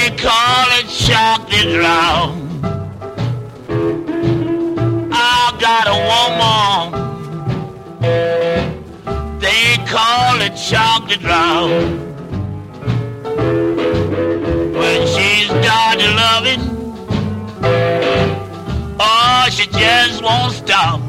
call it chocolate brown. I got a woman, they call it chocolate brown. When she started loving, oh, she just won't stop.